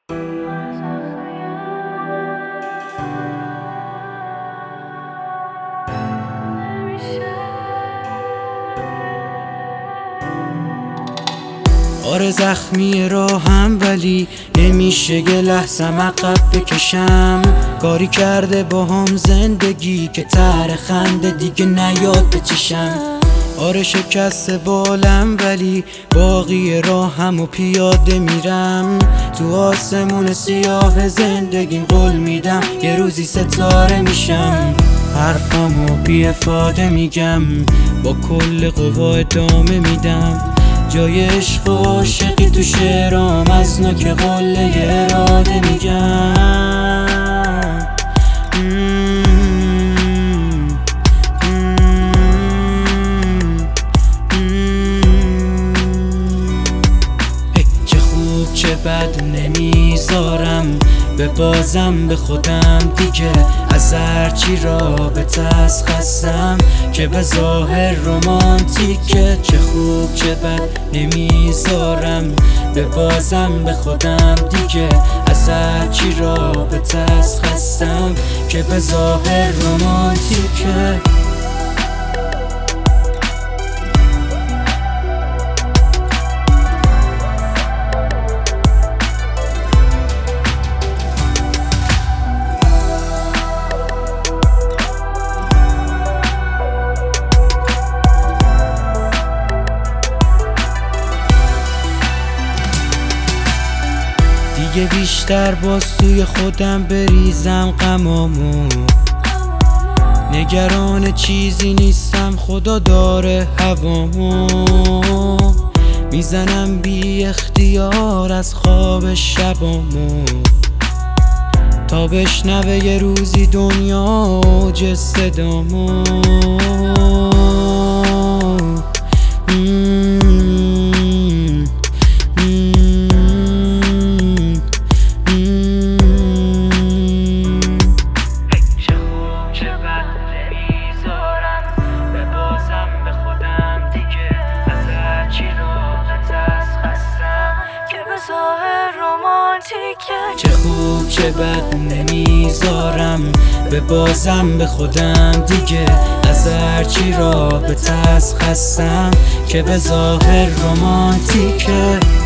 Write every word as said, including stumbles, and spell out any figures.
آره زخمی راهم ولی نمیشه یه لحظه عقب بکشم. کاری کرده با هم زندگی که تر خنده دیگه نیاد بچشم. آره شکست بالم ولی باقی راهم و پیاده میرم. تو آسمون سیاه زندگیم قول میدم یه روزی ستاره میشم. حرفامو بی افاده میگم با کل قوا ادامه میدم. جای عشق و عاشقی تو شعرام از نوک قله اراده میگم. چه خوب چه بد نمیذارم به بازم به خودم دیگه. از هرچی رابطه از خستم که به ظاهر رومانتیکه. چه خوب چه بد نمیذارم به بازم به خودم دیگه. از هرچی رابطه از خستم که به ظاهر رومانتیکه. دیگه بیشتر باز توی خودم بریزم غمامو. نگران چیزی نیستم خدا داره هوامو. میزنم بی اختیار از خواب شبامو تا بشنوه یه روزی دنیا اوج صدامو. چه خوب چه بد نمیذارم به بازم به خودم دیگه. از هرچی رابطه از خستم که به ظاهر رومانتیکه.